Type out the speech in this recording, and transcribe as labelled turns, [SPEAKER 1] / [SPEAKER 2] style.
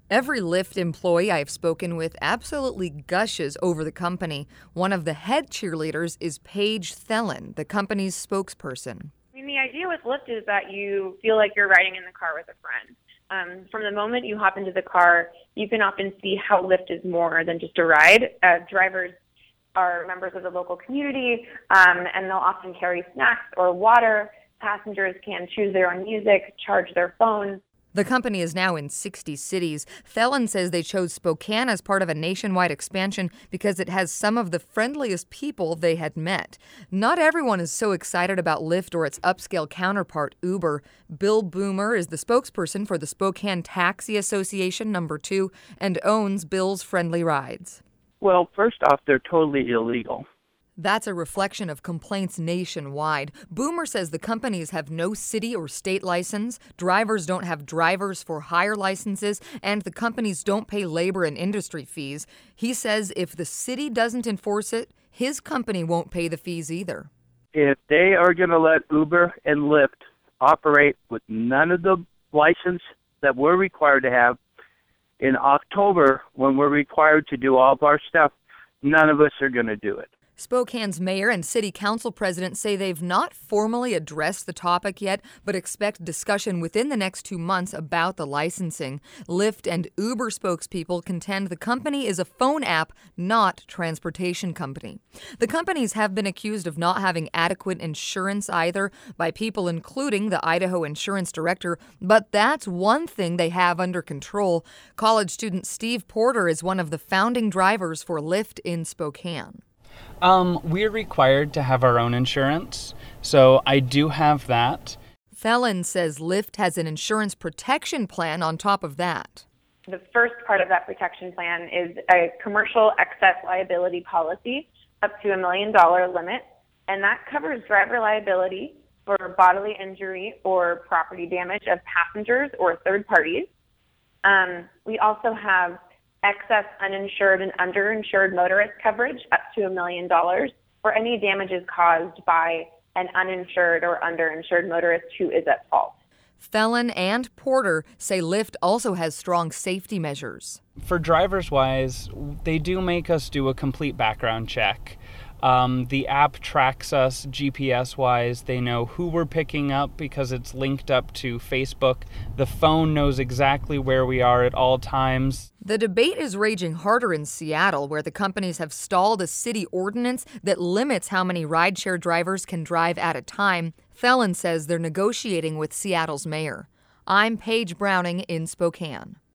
[SPEAKER 1] Every Lyft employee I've spoken with absolutely gushes over the company. One of the head cheerleaders is Paige Thelen, the company's spokesperson.
[SPEAKER 2] I mean, the idea with Lyft is that you feel like you're riding in the car with a friend. From the moment you hop into the car, you can often see how Lyft is more than just a ride. Drivers are members of the local community, and they'll often carry snacks or water. Passengers can choose their own music, charge their phones.
[SPEAKER 1] The company is now in 60 cities. Thelen says they chose Spokane as part of a nationwide expansion because it has some of the friendliest people they had met. Not everyone is so excited about Lyft or its upscale counterpart, Uber. Bill Boomer is the spokesperson for the Spokane Taxi Association number 2 and owns Bill's Friendly Rides.
[SPEAKER 3] Well, first off, they're totally illegal.
[SPEAKER 1] That's a reflection of complaints nationwide. Boomer says the companies have no city or state license, drivers don't have drivers for hire licenses, and the companies don't pay labor and industry fees. He says if the city doesn't enforce it, his company won't pay the fees either.
[SPEAKER 3] If they are going to let Uber and Lyft operate with none of the license that we're required to have, in October, when we're required to do all of our stuff, none of us are going to do it.
[SPEAKER 1] Spokane's mayor and city council president say they've not formally addressed the topic yet, but expect discussion within the next 2 months about the licensing. Lyft and Uber spokespeople contend the company is a phone app, not transportation company. The companies have been accused of not having adequate insurance either by people including the Idaho insurance director, but that's one thing they have under control. College student Steve Porter is one of the founding drivers for Lyft in Spokane.
[SPEAKER 4] We're required to have our own insurance, so I do have that.
[SPEAKER 1] Thelen says Lyft has an insurance protection plan on top of that.
[SPEAKER 2] The first part of that protection plan is a commercial excess liability policy up to $1 million limit, and that covers driver liability for bodily injury or property damage of passengers or third parties. We also have excess uninsured and underinsured motorist coverage up to $1 million for any damages caused by an uninsured or underinsured motorist who is at fault.
[SPEAKER 1] Thelen and Porter say Lyft also has strong safety measures.
[SPEAKER 4] For drivers-wise, they do make us do a complete background check. The app tracks us GPS-wise. They know who we're picking up because it's linked up to Facebook. The phone knows exactly where we are at all times.
[SPEAKER 1] The debate is raging harder in Seattle, where the companies have stalled a city ordinance that limits how many rideshare drivers can drive at a time. Thelen says they're negotiating with Seattle's mayor. I'm Paige Browning in Spokane.